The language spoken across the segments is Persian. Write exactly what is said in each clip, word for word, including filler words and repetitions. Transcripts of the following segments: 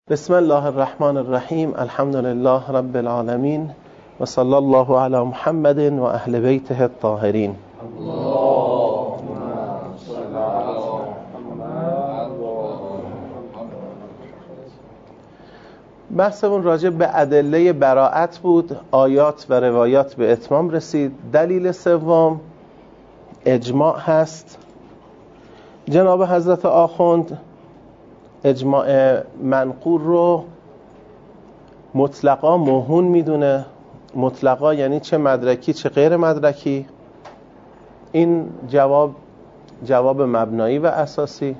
بسم الله الرحمن الرحیم. الحمد لله رب العالمین و صلی الله علی محمد و اهل بیته الطاهرین. بحثمون راجع به ادله براءت بود. آیات و روایات به اتمام رسید. دلیل سوم اجماع هست. جناب حضرت آخوند اجماع منقول رو مطلقا موهون میدونه. مطلقا یعنی چه مدرکی چه غیر مدرکی. این جواب جواب مبنایی و اساسی.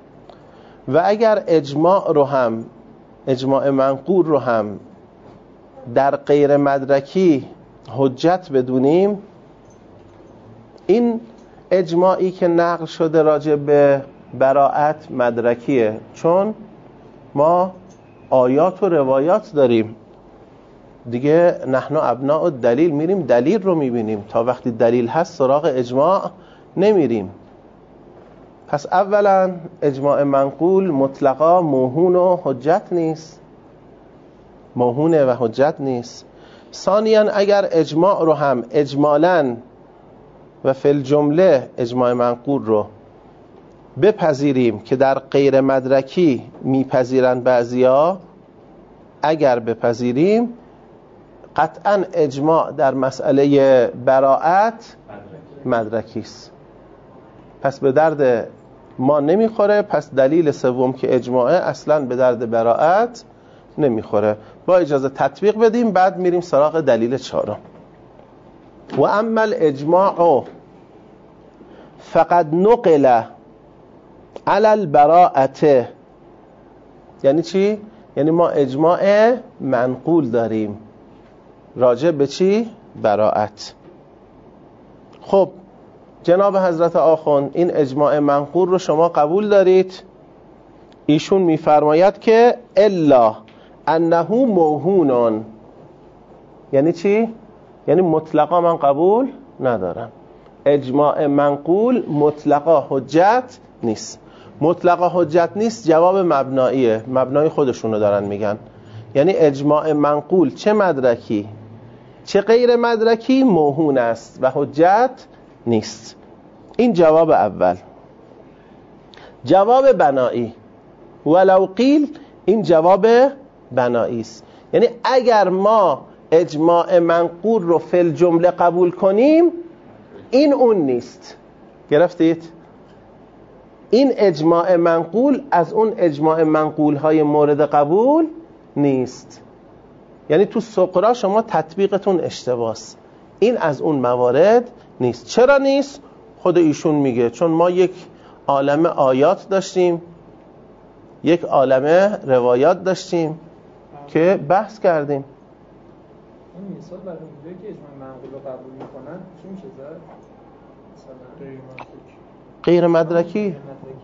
و اگر اجماع رو هم اجماع منقول رو هم در غیر مدرکی حجت بدونیم، این اجماعی که نقل شده راجع به براءت مدرکیه، چون ما آیات و روایات داریم دیگه. نحن ابناء الدلیل، میریم دلیل رو میبینیم. تا وقتی دلیل هست سراغ اجماع نمیریم. پس اولا اجماع منقول مطلقا موهون و حجت نیست، موهونه و حجت نیست. ثانیا اگر اجماع رو هم اجمالاً و فی الجمله اجماع منقول رو بپذیریم که در غیر مدرکی میپذیرن بعضیا، اگر بپذیریم قطعا اجماع در مسئله براءت مدرکی است. پس به درد ما نمیخوره. پس دلیل سوم که اجماعه اصلا به درد براءت نمیخوره. با اجازه تطبیق بدیم، بعد میریم سراغ دلیل چهارم. و اما الاجماع فقد نقل علی البراءة. یعنی چی؟ یعنی ما اجماع منقول داریم راجع به چی؟ براءت. خب جناب حضرت آخوند این اجماع منقول رو شما قبول دارید؟ ایشون میفرماید که الا انه موهون. یعنی چی؟ یعنی مطلقا من قبول ندارم. اجماع منقول مطلقا حجت نیست. مطلقا حجت نیست جواب مبناییه. مبنای خودشونو دارن میگن. یعنی اجماع منقول چه مدرکی چه غیر مدرکی موهون است و حجت نیست. این جواب اول. جواب بنایی ولو قیل، این جواب بنایی است. یعنی اگر ما اجماع منقول رو فی الجمله قبول کنیم، این اون نیست. گرفتید؟ این اجماع منقول از اون اجماع منقول های مورد قبول نیست. یعنی تو سقرا شما تطبیقتون اشتباس. این از اون موارد نیست. چرا نیست؟ خود ایشون میگه چون ما یک عالمه آیات داشتیم، یک عالمه روایات داشتیم که بحث کردیم. این مثال برای اونجایی که اجماع منقول رو قبول میکنن چی میشه زد؟ غیر مدرکی.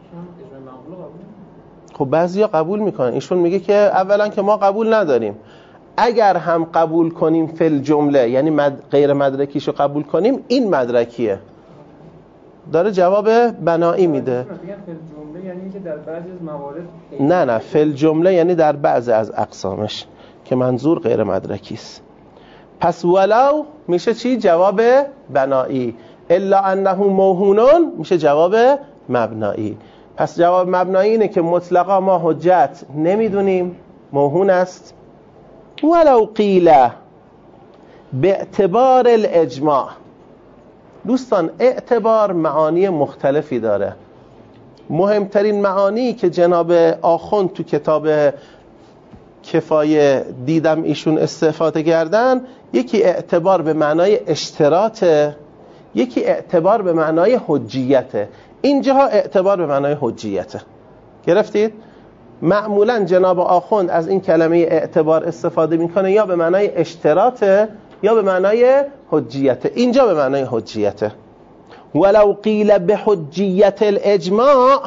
خب بعضیا قبول میکنن. ایشون میگه که اولا که ما قبول نداریم. اگر هم قبول کنیم فی الجمله، یعنی مد... غیر مدرکیشو قبول کنیم، این مدرکیه. داره جواب بنایی میده. یعنی که در بعضی از موارد نه نه فی الجمله یعنی در بعضی از اقسامش، که منظور غیر مدرکی است. پس ولو میشه چی؟ جواب بنایی. الا انه موهونون میشه جواب مبنایی. پس جواب مبنایی اینه که مطلقا ما حجت نمیدونیم، موهون است. ولو قیل به اعتبار الاجماع. دوستان اعتبار معانی مختلفی داره. مهمترین معانی که جناب آخوند تو کتاب کفایه دیدم ایشون استفاده کردن، یکی اعتبار به معنای اشتراطه، یکی اعتبار به معنای حجیته. اینجاها اعتبار به معنای حجیته. گرفتید؟ معمولا جناب آخوند از این کلمه اعتبار استفاده میکنه یا به معنای اشتراطه یا به معنای حجیته. اینجا به معنای حجیته. ولو قیل به حجیت الاجماع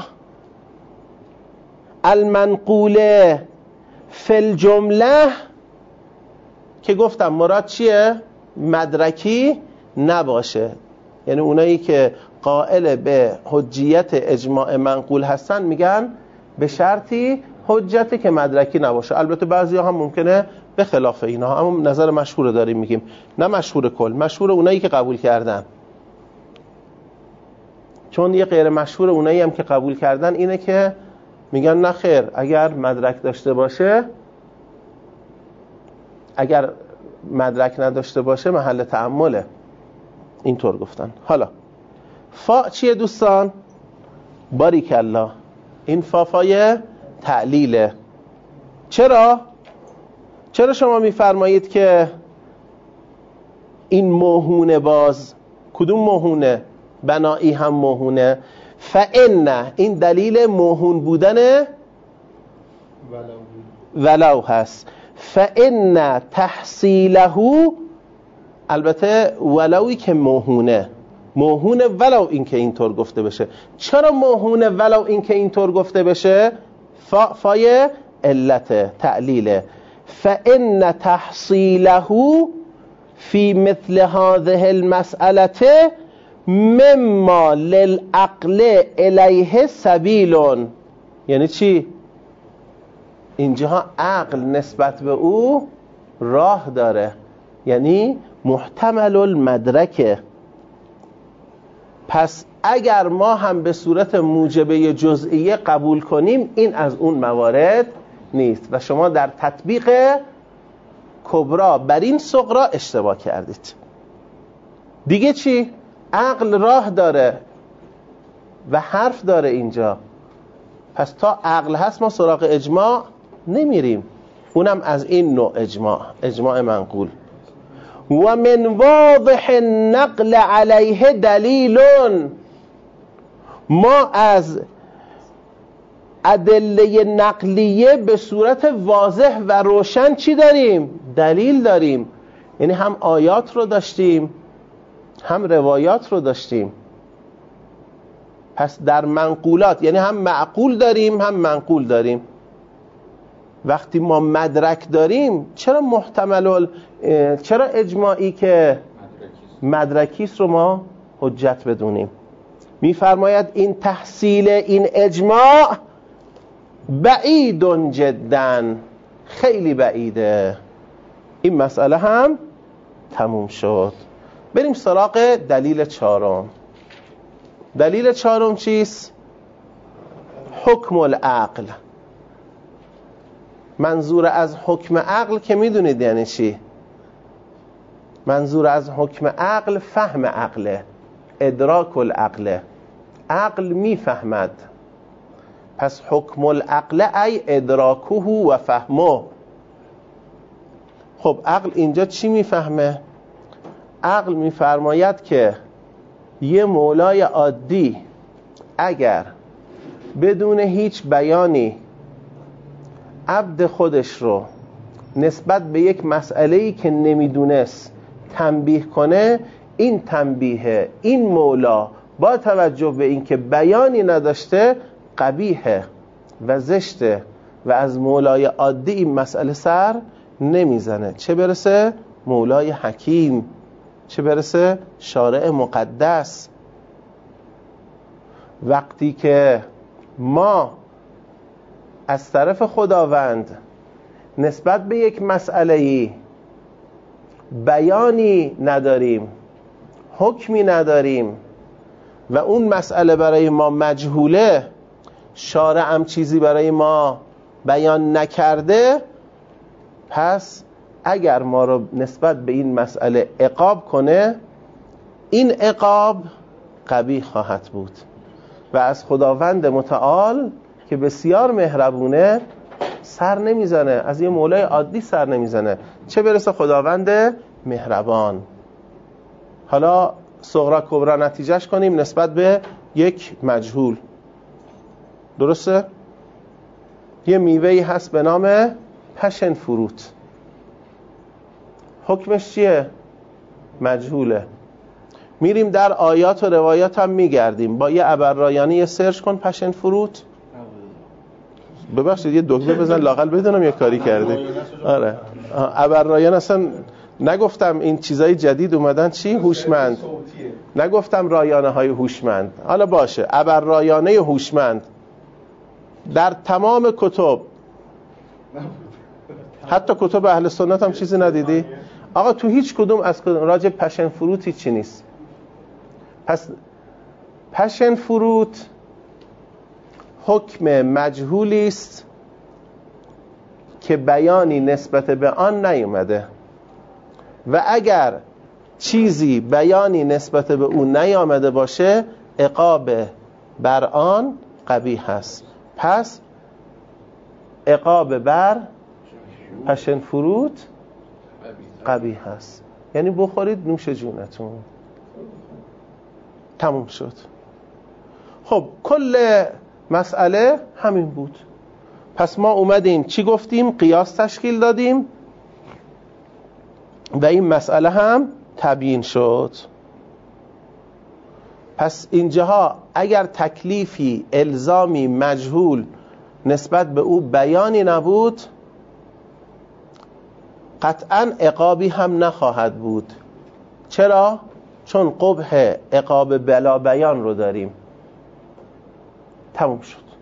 المنقوله فی الجمله، که گفتم مراد چیه؟ مدرکی نباشه. یعنی اونایی که قائل به حجیت اجماع منقول هستن میگن به شرطی حجته که مدرکی نباشه. البته بعضیا هم ممکنه به خلاف اینا، اما نظر مشهور داریم میگیم، نه مشهور کل، مشهور اونایی که قبول کردن. چون یه غیر مشهور اونایی هم که قبول کردن اینه که میگن نه خیر، اگر مدرک داشته باشه، اگر مدرک نداشته باشه محل تأمله. اینطور گفتن. حالا فا چیه دوستان؟ باریک الله، این فافای تعلیله. چرا؟ چرا شما میفرمایید که این موهونه؟ باز کدوم موهونه؟ بنایی هم موهونه. فإن، این دلیل موهون بودن ولو هست. فإن تحصیله، البته ولوی که موهونه، موهونه ولو این که اینطور گفته بشه. چرا موهونه ولو این که اینطور گفته بشه؟ فا فای علت تعلیله. فإن تحصیله فی مثل هذه المسألة مما للعقل الیه سبیل. یعنی چی؟ اینجا عقل نسبت به او راه داره، یعنی محتمل المدرکه. پس اگر ما هم به صورت موجبه جزئیه قبول کنیم، این از اون موارد نیست و شما در تطبیق کبرا بر این صغرا اشتباه کردید. دیگه چی؟ عقل راه داره و حرف داره اینجا. پس تا عقل هست ما سراغ اجماع نمیریم، اونم از این نوع اجماع، اجماع منقول. و من واضح النقل علیه دلیل، ما از ادله نقلیه به صورت واضح و روشن چی داریم؟ دلیل داریم. یعنی هم آیات رو داشتیم هم روایات رو داشتیم. پس در منقولات یعنی هم معقول داریم هم منقول داریم. وقتی ما مدرک داریم، چرا محتمل، چرا اجماعی که مدرکیست رو ما حجت بدونیم؟ میفرماید این تحصیل این اجماع بعید جدا، خیلی بعیده. این مسئله هم تموم شد. بریم سراغ دلیل چهارم. دلیل چهارم چیست؟ حکم العقل. منظور از حکم عقل که میدونید یعنی چی؟ منظور از حکم عقل فهم عقله، ادراک العقله. عقل میفهمد. پس حکم العقل ای ادراکه و فهمه. خب عقل اینجا چی میفهمه؟ عقل میفرماید که یه مولای عادی اگر بدون هیچ بیانی عبد خودش رو نسبت به یک مسئله‌ای که نمیدونست تنبیه کنه، این تنبیه این مولا با توجه به اینکه بیانی نداشته قبیحه و زشته و از مولای عادی این مسئله سر نمیزنه، چه برسه مولای حکیم، چه برسه شارع مقدس. وقتی که ما از طرف خداوند نسبت به یک مسئله‌ای بیانی نداریم، حکمی نداریم و اون مسئله برای ما مجهوله، شارع هم چیزی برای ما بیان نکرده، پس اگر ما رو نسبت به این مسئله عقاب کنه، این عقاب قبیح خواهد بود و از خداوند متعال که بسیار مهربونه سر نمیزنه، از یه مولای عادی سر نمیزنه، چه برسه خداوند مهربان. حالا صغرا کبرا نتیجهش کنیم نسبت به یک مجهول. درسته؟ یه میوهی هست به نام پشن فروت. حکمش چیه؟ مجهوله. میریم در آیات و روایات هم میگردیم، با یه ابررایانی یه سرچ کن پشن فروت. ببخشید یه دکمه بزن لااقل بدونم یه کاری کردی. آره ابررایان اصلا نگفتم این چیزای جدید اومدن چی؟ هوشمند. نگفتم رایانه های هوشمند. حالا باشه ابررایانه هوشمند. در تمام کتب حتی کتب اهل سنت هم چیزی ندیدی؟ آقا تو هیچ کدوم از راجع پشن فروت هیچی نیست. پس پشن فروت حکم مجهولی است که بیانی نسبت به آن نیومده و اگر چیزی بیانی نسبت به اون نیامده باشه عقاب بر آن قبیح است. پس عقاب بر پشن فروت قبیح است، یعنی بخورید نوش جونتون. تموم شد. خب کل مسئله همین بود. پس ما اومدیم چی گفتیم؟ قیاس تشکیل دادیم و این مسئله هم تبیین شد. پس اینجاها اگر تکلیفی الزامی مجهول نسبت به او بیانی نبود قطعا عقابی هم نخواهد بود. چرا؟ چون قبح عقاب بلا بیان رو داریم. تموم شد.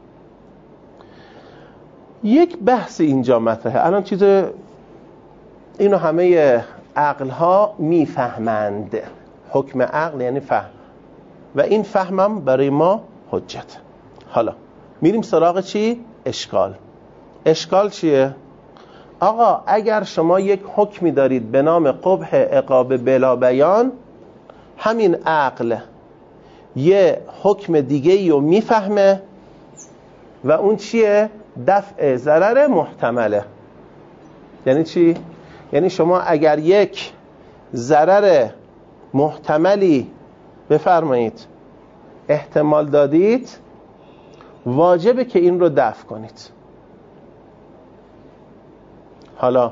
یک بحث اینجا مطرحه. الان چیز اینو همه عقل ها میفهمند. حکم عقل یعنی فهم و این فهمم برای ما حجت. حالا میریم سراغ چی؟ اشکال. اشکال چیه؟ آقا اگر شما یک حکمی دارید به نام قبح عقاب بلا بیان، همین عقل یه حکم دیگه رو میفهمه و اون چیه؟ دفع ضرر محتمله. یعنی چی؟ یعنی شما اگر یک ضرر محتملی بفرمایید احتمال دادید، واجبه که این رو دفع کنید. حالا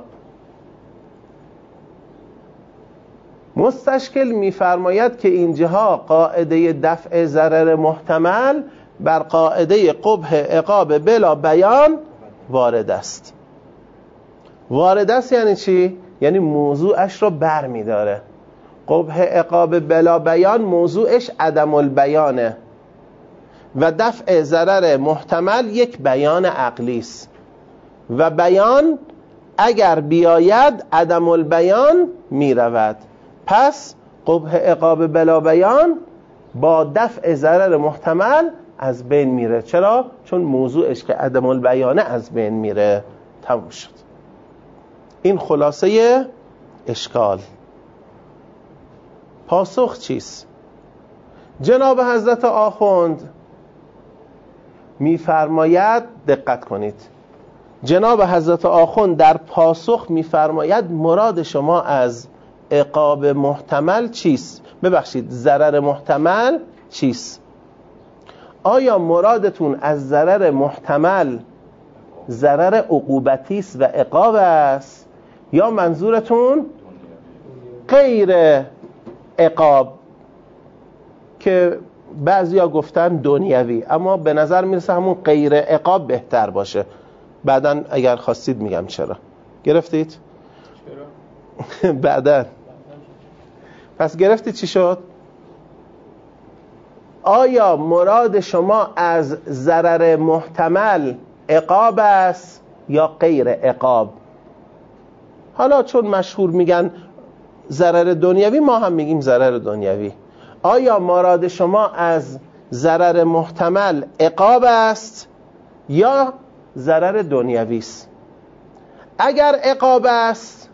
مستشکل میفرماید که اینجاها قاعده دفع ضرر محتمل بر قاعده قبح عقاب بلا بیان وارد است. وارد است یعنی چی؟ یعنی موضوعش رو بر می داره. قبح عقاب بلا بیان موضوعش عدم البیانه و دفع ضرر محتمل یک بیان عقلی است و بیان اگر بیاید عدم البیان می رود. پس قبح عقاب بلا بیان با دفع ضرر محتمل از بین میره. چرا؟ چون موضوعش که عدم البیانه از بین میره. تموم شد. این خلاصه اشکال. پاسخ چیست؟ جناب حضرت آخوند میفرماید، دقت کنید، جناب حضرت آخوند در پاسخ میفرماید مراد شما از عقاب محتمل چیست؟ ببخشید ضرر محتمل چیست؟ آیا مرادتون از ضرر محتمل ضرر عقوبتی است و عقاب است یا منظورتون غیر عقاب که بعضیا گفتن دنیوی، اما به نظر میرسه همون غیر عقاب بهتر باشه. بعدن اگر خواستید میگم چرا. گرفتید؟ چرا؟ بعدن پس گرفتید چی شد؟ آیا مراد شما از ضرر محتمل عقاب است یا غیر عقاب؟ حالا چون مشهور میگن ضرر دنیوی، ما هم میگیم ضرر دنیوی. آیا مراد شما از ضرر محتمل عقاب است یا ضرر دنیوی است؟ اگر عقاب است،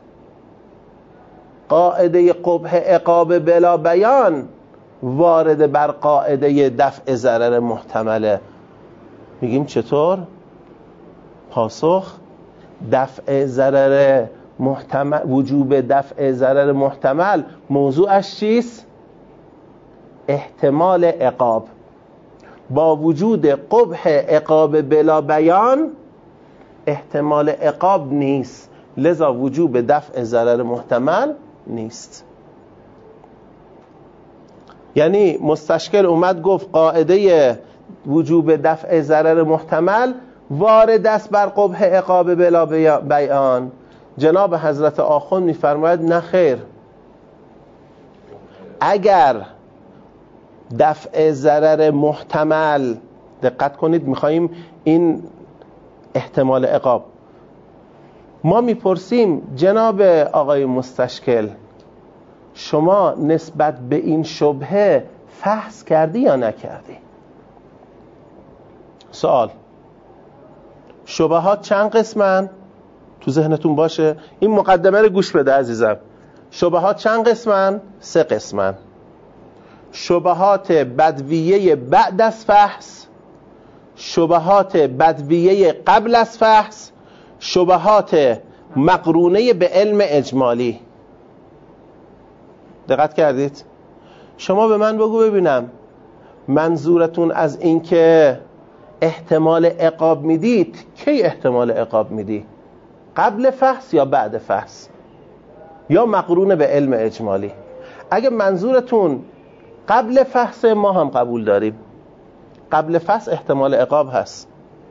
قاعده قبح عقاب بلا بیان وارد بر قاعده دفع ضرر محتمله. میگیم چطور؟ پاسخ دفع ضرر محتمل، وجوب دفع ضرر محتمل موضوعش چیست؟ احتمال عقاب. با وجود قبح عقاب بلا بیان احتمال عقاب نیست، لذا وجوب دفع ضرر محتمل نیست. یعنی مستشکل اومد گفت قاعده وجوب دفع ضرر محتمل وارد است بر قبح عقاب بلا بیان. جناب حضرت آخوند میفرماید نه خیر، اگر دفع ضرر محتمل، دقت کنید میخواییم این احتمال عقاب، ما میپرسیم جناب آقای مستشکل شما نسبت به این شبهه فحص کردی یا نکردی؟ سوال. شبهات چند قسمن؟ تو ذهنتون باشه این مقدمه رو گوش بده عزیزم. شبهات چند قسمن؟ سه قسمن. شبهات بدویه بعد از فحص، شبهات بدویه قبل از فحص، شبهات مقرونه به علم اجمالی. دقت کردید؟ شما به من بگو ببینم منظورتون از این که احتمال عقاب میدید کی احتمال عقاب میدی؟ قبل فحص یا بعد فحص یا مقرونه به علم اجمالی؟ اگه منظورتون قبل فحص ما هم قبول داریم، قبل فحص احتمال عقاب هست،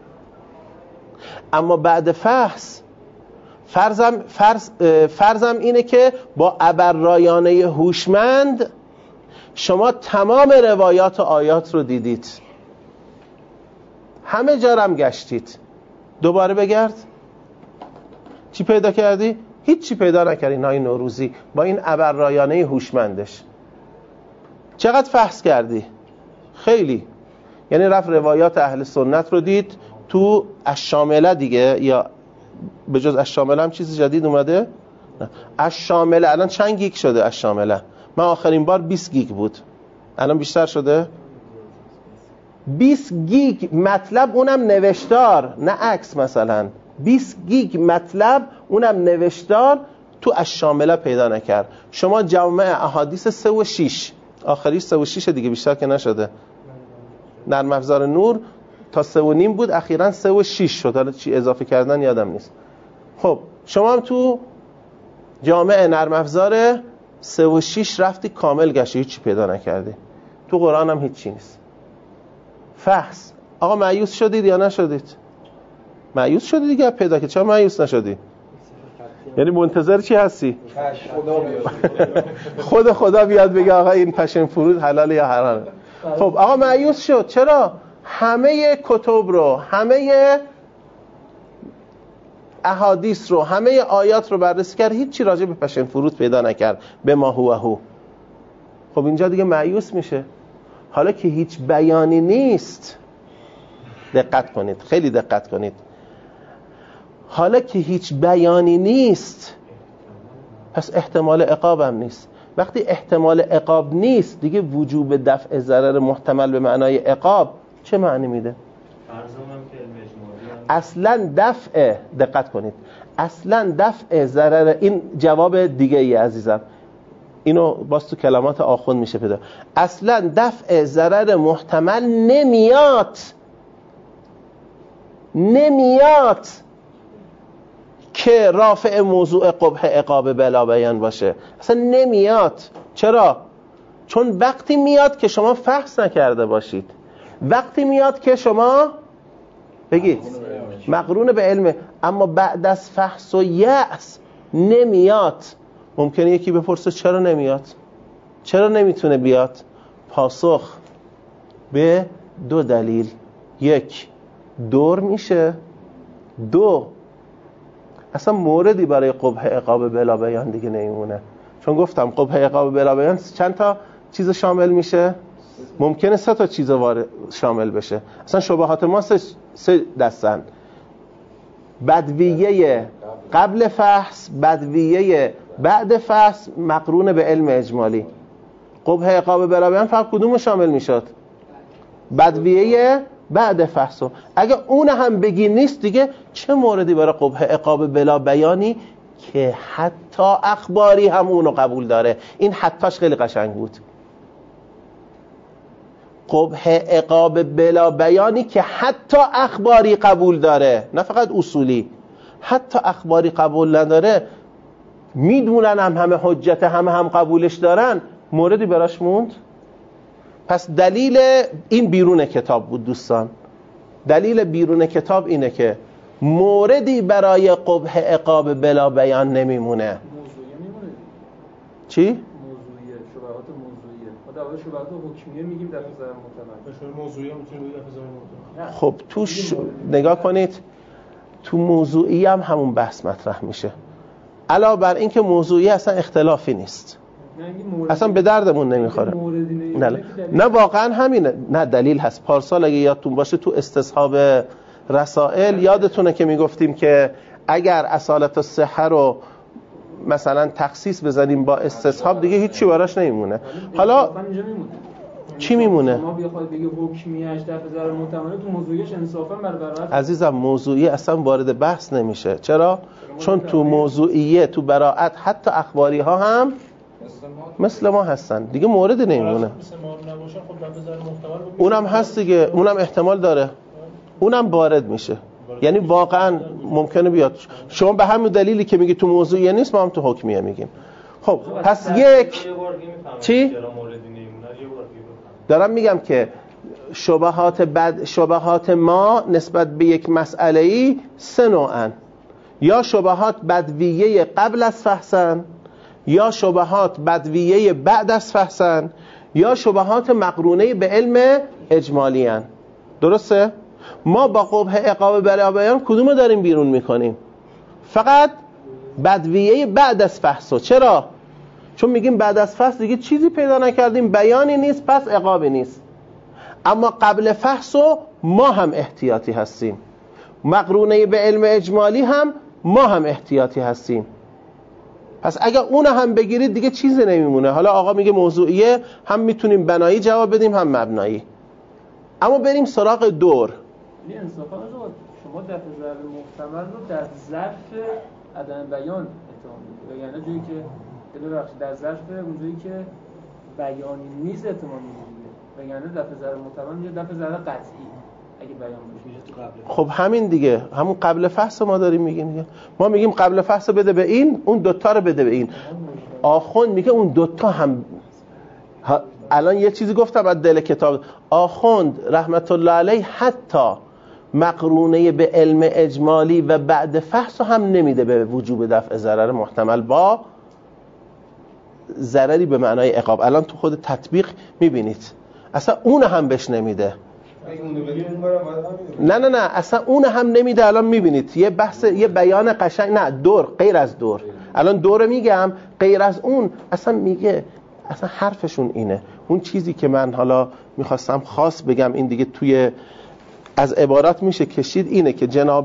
اما بعد فحص فرضم, فرض فرضم اینه که با ابررایانه هوشمند شما تمام روایات و آیات رو دیدید، همه جارم گشتید، دوباره بگرد چی پیدا کردی؟ هیچ چی پیدا نکردی. نای نوروزی با این ابررایانه هوشمندش چقدر فحص کردی؟ خیلی. یعنی رفت روایات اهل سنت رو دید تو الشامله دیگه، یا به جز الشامله هم چیزی جدید اومده؟ نه. الشامله الان چند گیگ شده الشامله؟ من آخرین بار بیست گیگ بود، الان بیشتر شده؟ بیست گیگ مطلب، اونم نوشتار نه عکس. مثلا بیست گیگ مطلب اونم نوشتار تو الشامله پیدا نکرد. شما جامع احادیث سه و شیش، آخریش سه و شیش دیگه، بیشتر که نشده. نرم افزار نور تا سه و نیم بود، اخیراً سه و شیش شد، حالا چی اضافه کردن یادم نیست. خب شما هم تو جامع نرم افزار سه و شیش رفتی کامل گشتی، هیچی پیدا نکردی. تو قرآن هم هیچی نیست. فحص. آقا مایوس شدید یا نشدید؟ مایوس شدید دیگه پیدا که چرا مایوس نشدی؟ یعنی منتظر چی هستی؟ خود خدا بیاد بگه آقا این پشم فرود حلال یا حرامه. خب آقا مایوس شد چرا؟ همه کتب رو، همه احادیث رو، همه آیات رو بررسی کرد، هیچی راجع به پشم فرود پیدا نکرد. به ما هو هو. خب اینجا دیگه مایوس میشه. حالا که هیچ بیانی نیست، دقت کنید، خیلی دقت کنید، حالا که هیچ بیانی نیست پس احتمال عقاب هم نیست. وقتی احتمال عقاب نیست دیگه وجوب دفع ضرر محتمل به معنای عقاب چه معنی میده؟ اصلا دفع، دقت کنید، اصلا دفع ضرر، این جواب دیگه ای عزیزم، اینو باز تو کلمات آخوند میشه پیدا. اصلا دفع ضرر محتمل نمیاد نمیاد که رافع موضوع قبح عقاب بلا بیان باشه، اصلا نمیاد. چرا؟ چون وقتی میاد که شما فحص نکرده باشید، وقتی میاد که شما بگید مقرون به علم، اما بعد از فحص و یأس نمیاد. ممکنه یکی بپرسه چرا نمیاد؟ چرا نمیتونه بیاد؟ پاسخ به دو دلیل. یک، دور میشه. دو، اصلا موردی برای قبح عقاب بلا بیان دیگه نمیمونه. چون گفتم قبح عقاب بلا بیان چند تا چیز شامل میشه؟ ممکنه سه تا چیز وارد شامل بشه. اصلا شبهات ما سه, سه دستن: بدویه قبل فحص، بدویه بعد فحص، مقرون به علم اجمالی. قبح عقاب بلا بیان فقط کدوم شامل میشد؟ بدویه بعد فحص. اگه اون هم بگی نیست دیگه چه موردی برای قبح عقاب بلا بیانی که حتی اخباری هم اونو قبول داره. این حتیش خیلی قشنگ بود. قبح عقاب بلا بیانی که حتی اخباری قبول داره، نه فقط اصولی، حتی اخباری قبول نداره، میدونن هم همه حجت، همه هم قبولش دارن، موردی براش موند؟ پس دلیل این بیرون کتاب بود دوستان. دلیل بیرون کتاب اینه که موردی برای قبح عقاب بلا بیان نمیمونه. موضوعیه میمونه. چی؟ موضوعیه، شبهات موضوعیه. ما در واقع شبهات حکمیه میگیم در ضرر محتمل. شبهات موضوعیه میتونه بگیم در ضرر محتمل. خب توش نگاه کنید، تو موضوعی هم همون بحث مطرح میشه، علاوه بر این که موضوعی اصلا اختلافی نیست، اصلا به دردمون نمیخوره. نه نه واقعا همینه، نه دلیل هست. پارسال اگه یادتون باشه تو استصحاب رسائل یادتونه که میگفتیم که اگر اصالت الصحه رو مثلا تخصیص بزنیم با استصحاب دیگه هیچی براش نمیمونه. حالا چی میمونه؟ ما بخواد بگه حکمیش در نظر محتمل تو موضوعیش انصافا برابر. عزیزم موضوعی اصلا وارد بحث نمیشه. چرا؟ چون تو موضوعیه تو براءت حتی اخباری ها هم مثل ما هستن دیگه، مورد نمیمونه. اونم هست دیگه، اونم احتمال داره، اونم وارد میشه. یعنی واقعا ممکنه بیاد. شما به همین دلیلی که میگی تو موضوعیه نیست، ما هم تو حکمیه میگیم. خب پس یک چی؟ دارم میگم که شبهات بد شبهات ما نسبت به یک مسئله‌ای سه نوعن: یا شبهات بدویه قبل از فحصن، یا شبهات بدویه بعد از فحصن، یا شبهات مقرونه به علم اجمالی ان. درسته؟ ما با قبح عقاب بلا بیان کدومو داریم بیرون میکنیم؟ فقط بدویه بعد از فحص. چرا؟ چون میگیم بعد از فحص دیگه چیزی پیدا نکردیم، بیانی نیست، پس عقابی نیست. اما قبل فحص ما هم احتیاطی هستیم، مقرونه به علم اجمالی هم ما هم احتیاطی هستیم. پس اگر اون هم بگیرید دیگه چیزی نمیمونه. حالا آقا میگه موضوعیه، هم میتونیم بنایی جواب بدیم هم مبنایی. اما بریم سراغ دور. این انصافا شما دفع ضرب محتمل رو در ظرف عدم بیان اتهام می‌کنید، یعنی جایی که ببخشید در ظرف اونجایی که بیانی نیست اتهام می‌کنید، یعنی دفع ضرب محتمل یا دفع ضرب قطعی اگه بیان بشه. خب همین دیگه، همون قبل فحص ما داریم میگیم دیگه. ما میگیم قبل فحص بده به این، اون دوتا رو بده به این. آخوند میگه اون دوتا هم ها... الان یه چیزی گفتم از دل کتاب. آخوند رحمت الله علیه حتی مقرونه به علم اجمالی و بعد فحص هم نمیده به وجوب دفع ضرر محتمل با ضرری به معنای عقاب. الان تو خود تطبیق میبینید اصلا اون هم بهش نمیده. نه نه نه اصلا اون هم نمیده. الان میبینید یه بحث، یه بیان قشنگ. نه دور، غیر از دور. الان دور میگم، غیر از اون اصلا میگه، اصلا حرفشون اینه. اون چیزی که من حالا میخواستم خاص بگم این دیگه توی از عبارات میشه کشید، اینه که جناب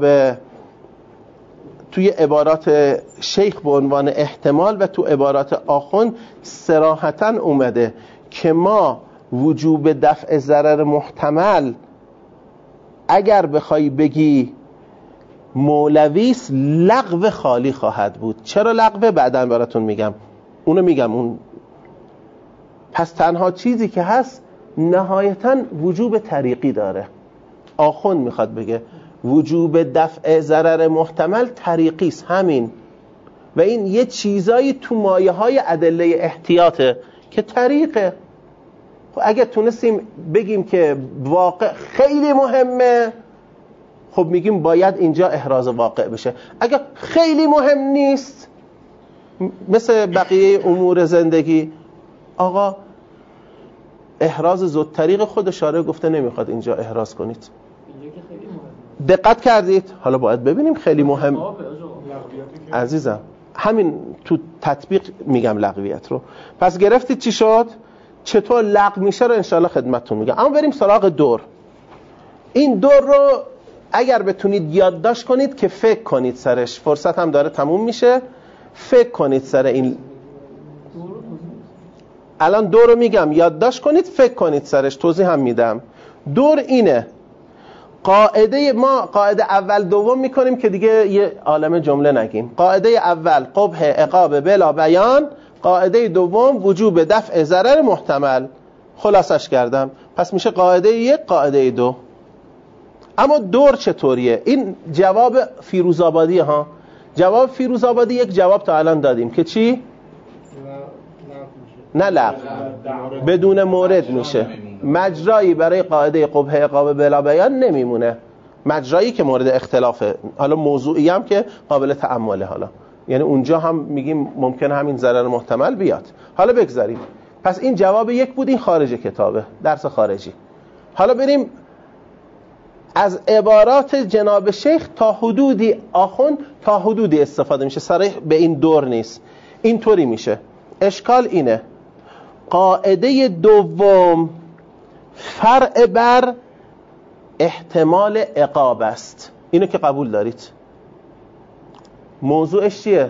توی عبارات شیخ به عنوان احتمال و تو عبارات آخوند صراحتاً اومده که ما وجوب دفع ضرر محتمل اگر بخوای بگی مولویس لغو خالی خواهد بود. چرا لغوه؟ بعداً براتون میگم، اونو میگم. اون پس تنها چیزی که هست نهایتاً وجوب طریقی داره. آخوند میخواد بگه وجوب دفع ضرر محتمل طریقی است، همین. و این یه چیزایی تو مایه های ادله احتیاطه که طریقه. خب اگه تونستیم بگیم که واقع خیلی مهمه، خب میگیم باید اینجا احراز واقع بشه. اگه خیلی مهم نیست، مثل بقیه امور زندگی، آقا احراز زود طریق خود شارع گفته نمیخواد اینجا احراز کنید. دقت کردید؟ حالا باید ببینیم خیلی مهم. عزیزم همین تو تطبیق میگم لغویت رو. پس گرفتید چی شد؟ چطور لغو میشه رو انشالله خدمتتون میگم. اما بریم سراغ دور. این دور رو اگر بتونید یادداشت کنید که فکر کنید سرش، فرصت هم داره تموم میشه، فکر کنید سر این. الان دور رو میگم یادداشت کنید، فکر کنید سرش، توضیح هم میدم. دور اینه، قاعده ما قاعده اول دوم میکنیم که دیگه یه عالم جمله نگیم. قاعده اول قبح عقاب بلا بیان، قاعده دوم وجوب دفع ضرر محتمل. خلاصش کردم. پس میشه قاعده یک، قاعده دو. اما دور چطوریه؟ این جواب فیروزآبادی ها. جواب فیروزآبادی یک جواب تا الان دادیم که چی؟ نه لغو، بدون مورد میشه. مجرایی برای قاعده قبح عقاب بلا بیان نمیمونه. مجرایی که مورد اختلافه، حالا موضوعی هم که قابل تأمله، حالا یعنی اونجا هم میگیم ممکن همین ضرر محتمل بیاد. حالا بگذاریم. پس این جواب یک بود، این خارج کتابه، درس خارجی. حالا بریم از عبارات جناب شیخ تا حدودی آخوند تا حدودی استفاده میشه، صریح به این دور نیست. اینطوری میشه. اشکال اینه قاعده دوم فرع بر احتمال عقاب است. اینو که قبول دارید. موضوعش چیه؟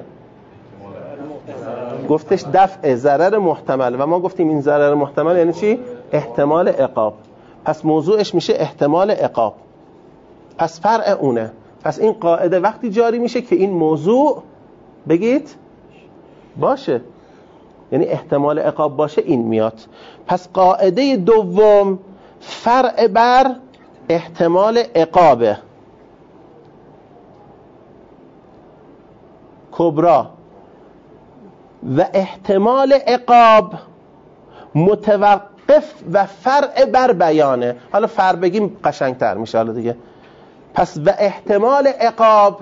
گفتش دفع ضرر محتمل و ما گفتیم این ضرر محتمل یعنی چی؟ احتمال عقاب. پس موضوعش میشه احتمال عقاب. پس فرع اونه. پس این قاعده وقتی جاری میشه که این موضوع بگید باشه، یعنی احتمال عقاب باشه، این میاد. پس قاعده دوم فرع بر احتمال عقابه. کبرا و احتمال عقاب متوقف و فرع بر بیانه. حالا فرع بگیم قشنگتر میشه حالا دیگه. پس و احتمال عقاب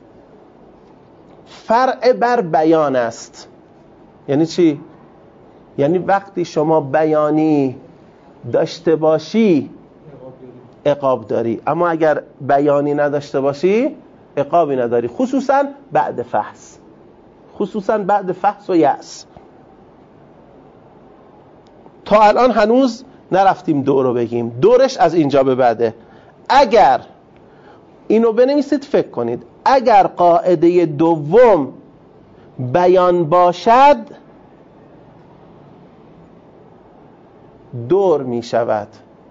فرع بر بیان است. یعنی چی؟ یعنی وقتی شما بیانی داشته باشی عقاب داری، اما اگر بیانی نداشته باشی عقابی نداری، خصوصا بعد فحص، خصوصا بعد فحص و یأس. تا الان هنوز نرفتیم دور رو بگیم، دورش از اینجا به بعده. اگر اینو بنویسید فکر کنید، اگر قاعده دوم بیان باشد دور می شود.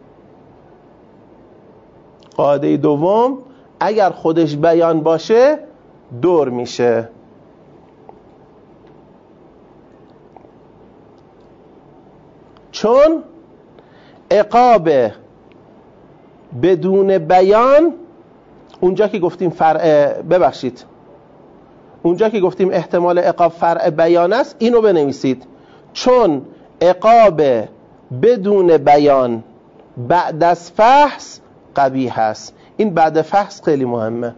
قاعده دوم اگر خودش بیان باشه دور میشه. چون عقاب بدون بیان، اونجا که گفتیم فرع، ببخشید اونجا که گفتیم احتمال عقاب فرع بیان است، اینو بنویسید. چون عقاب بدون بیان بعد از فحص قبیح است. این بعد فحص خیلی مهمه.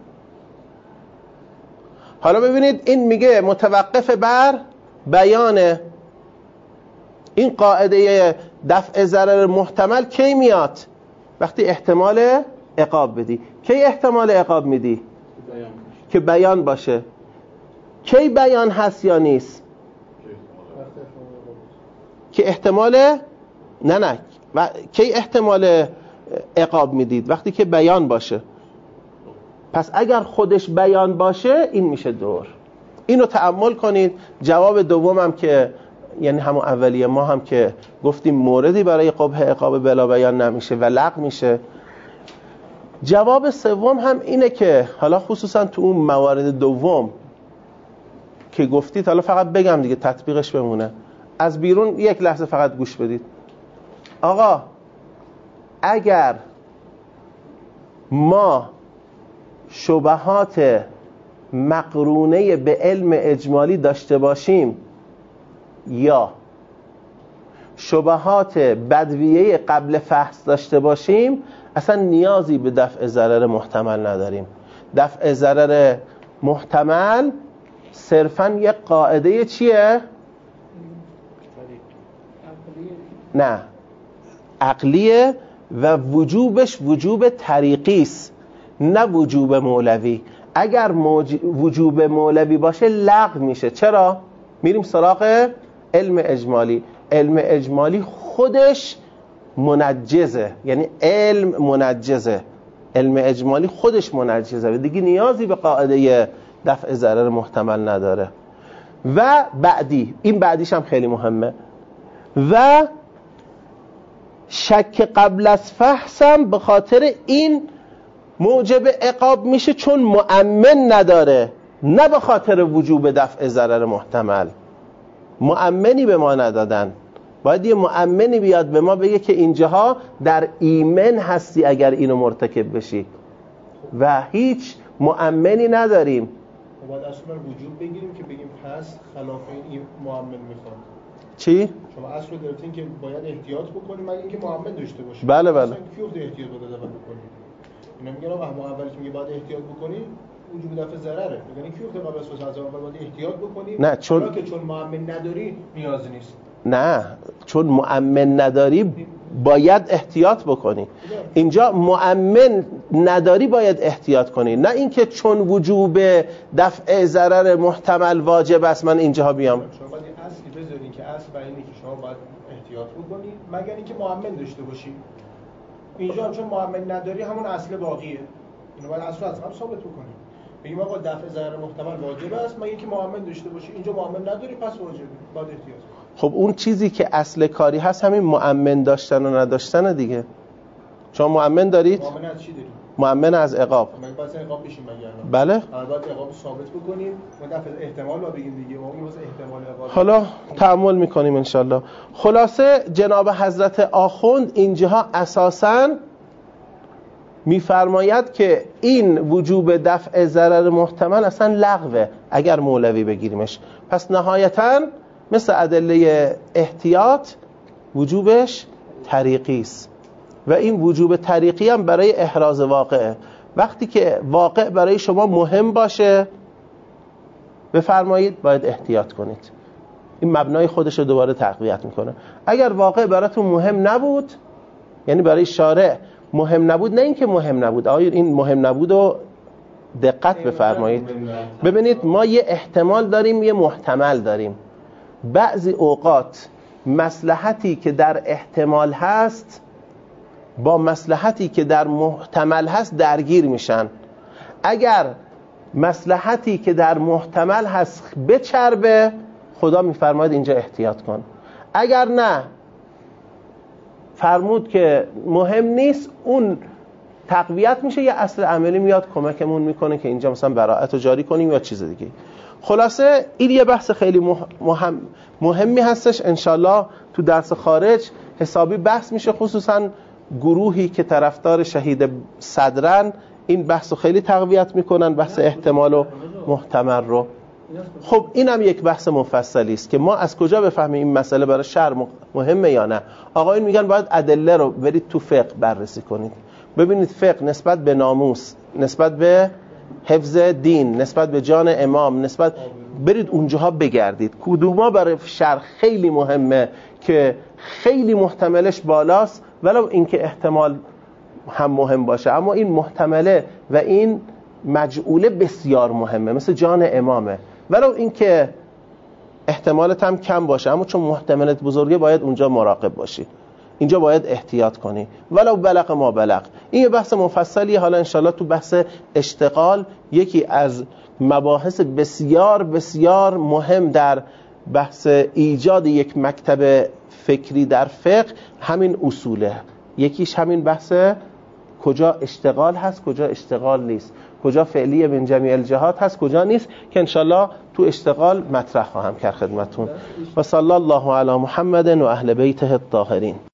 حالا ببینید این میگه متوقف بر بیانه. این قاعده دفع ضرر محتمل کی میاد؟ وقتی احتمال عقاب بدی. کی احتمال عقاب میدی؟ بیان. که بیان باشه. کی بیان هست یا نیست؟ که احتمال نه نه و کی احتمال عقاب میدید؟ وقتی که بیان باشه. پس اگر خودش بیان باشه این میشه دور. اینو تأمل کنید. جواب دومم که یعنی همون اولیه ما هم که گفتیم موردی برای قبح عقاب بلا بیان نمیشه و لغو میشه. جواب سوم هم اینه که حالا خصوصا تو اون موارد دوم که گفتید، حالا فقط بگم دیگه تطبیقش بمونه، از بیرون یک لحظه فقط گوش بدید. آقا اگر ما شبهات مقرونه به علم اجمالی داشته باشیم یا شبهات بدویه قبل فحص داشته باشیم، اصلا نیازی به دفع ضرر محتمل نداریم. دفع ضرر محتمل صرفاً یک قاعده چیه؟ نه عقلیه و وجوبش وجوب طریقی است نه وجوب مولوی. اگر موج... وجوب مولوی باشه لغو میشه. چرا؟ میریم سراغ علم اجمالی. علم اجمالی خودش منجزه، یعنی علم منجزه. علم اجمالی خودش منجزه و دیگه نیازی به قاعده دفع ضرر محتمل نداره. و بعدی، این بعدیش هم خیلی مهمه، و شک قبل از فحصم به خاطر این موجب عقاب میشه چون مؤمن نداره، نه به خاطر وجوب دفع ضرر محتمل. مؤمنی به ما ندادن، باید یه مؤمنی بیاد به ما بگه که اینجاها در ایمن هستی اگر اینو مرتکب بشی، و هیچ مؤمنی نداریم. باید اصلا وجوب بگیریم که بگیم پس خلاف این مؤمن میخواد. چی؟ شما اصل رو دارتین که باید احتیاط بکنیم مگه اینکه مؤمن داشته باشیم. بله بله. اصلا کیفته احتیاط باید اول بکنیم. اینا میگن آقا هم اول که میگه باید احتیاط بکنیم وجوب دفع ضرره. میگن کیفته قبل از فحص اول باید احتیاط بکنیم. نه چون که چون مؤمن نداری نیاز نیست. نه، چون مؤمن نداری باید احتیاط بکنی. اینجا مؤمن نداری باید احتیاط کنی، نه اینکه چون وجوب دفع ضرر محتمل واجب است من اینجا بیام. شما باید اصلی بذارین که اصل برای اینه که شما باید احتیاط بکنی مگر اینکه مؤمن داشته باشی. اینجا هم چون مؤمن نداری همون اصل باقیه، اینو باید اصل از هم ثابت بکنی. بگیم آقا دفع ضرر محتمل واجب است مگر اینکه مؤمن داشته باشی. اینجا مؤمن نداری پس واجبه، باید احتیاط. خب اون چیزی که اصل کاری هست همین مؤمن داشتن و نداشتن دیگه. شما مؤمن دارید؟ مؤمن از چی دارید؟ مؤمن از عقاب. مگه باید عقاب بشیم مگه؟ بله. البته عقاب ثابت بکنیم، ما دفع احتمال رو بگیم دیگه، ما میگیم واسه احتمال عقاب. حالا تأمل میکنیم ان شاءالله. خلاصه جناب حضرت آخوند اینجاها اساساً میفرماید که این وجوب دفع ضرر محتمل اصلا لغوه اگر مولوی بگیریمش. پس نهایتاً مثل ادله احتیاط وجوبش طریقی است و این وجوب طریقی هم برای احراز واقعه. وقتی که واقع برای شما مهم باشه بفرمایید باید احتیاط کنید. این مبنای خودش رو دوباره تقویت میکنه. اگر واقع براتون مهم نبود، یعنی برای شارع مهم نبود، نه اینکه مهم نبود، آیا این مهم نبود و دقت بفرمایید. ببینید ما یه احتمال داریم یه محتمل داریم. بعضی اوقات مصلحتی که در احتمال هست با مصلحتی که در محتمل هست درگیر میشن. اگر مصلحتی که در محتمل هست بچربه خدا میفرماید اینجا احتیاط کن. اگر نه فرمود که مهم نیست، اون تقویت میشه، یه اصل عملی میاد کمکمون میکنه که اینجا مثلا براءت رو جاری کنیم یا چیز دیگه. خلاصه این یه بحث خیلی مهم مهمی هستش، انشالله تو درس خارج حسابی بحث میشه، خصوصا گروهی که طرفدار شهید صدرن این بحث رو خیلی تقویت میکنن، بحث احتمال و محتمل رو. خب اینم یک بحث مفصلی است که ما از کجا بفهمیم این مسئله برای شرع مهمه یا نه. آقایون میگن باید ادله رو برید تو فقه بررسی کنید، ببینید فقه نسبت به ناموس، نسبت به حفظ دین، نسبت به جان امام، نسبت برید اونجاها بگردید کدوما برای شرع خیلی مهمه که خیلی محتملش بالاست، ولو اینکه احتمال هم مهم باشه، اما این محتمله و این مجعوله بسیار مهمه، مثل جان امامه، ولو اینکه احتمالت هم کم باشه، اما چون محتملت بزرگه باید اونجا مراقب باشی، اینجا باید احتیاط کنی، ولو بلغ ما بلغ. این یه بحث مفصلیه. حالا انشالله تو بحث اشتغال یکی از مباحث بسیار بسیار مهم در بحث ایجاد یک مکتب فکری در فقه همین اصوله. یکیش همین بحث کجا اشتغال هست کجا اشتغال نیست، کجا فعلی من جمیع الجهات هست کجا نیست، که انشالله تو اشتغال مطرح خواهم کرد خدمتون. و صلی الله علی محمد و اهل بیته الطاهرین.